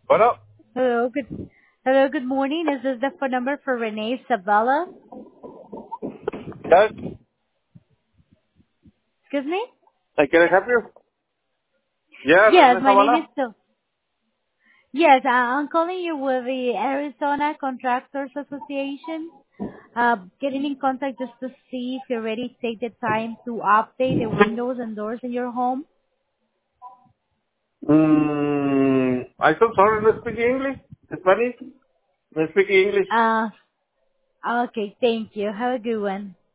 Bueno, Hello, good morning. Is this the phone number for Renee Sabella? yes, Excuse me? can I help you? Yeah, Yes, René my name is Zavala. Phil. Yes, I'm calling you with the Arizona Contractors Association. Getting in contact just to see if you're ready to take the time to update the windows and doors in your home. I'm so sorry, no speak English, Spanish, no speak English. Uh, okay, thank you. Have a good one.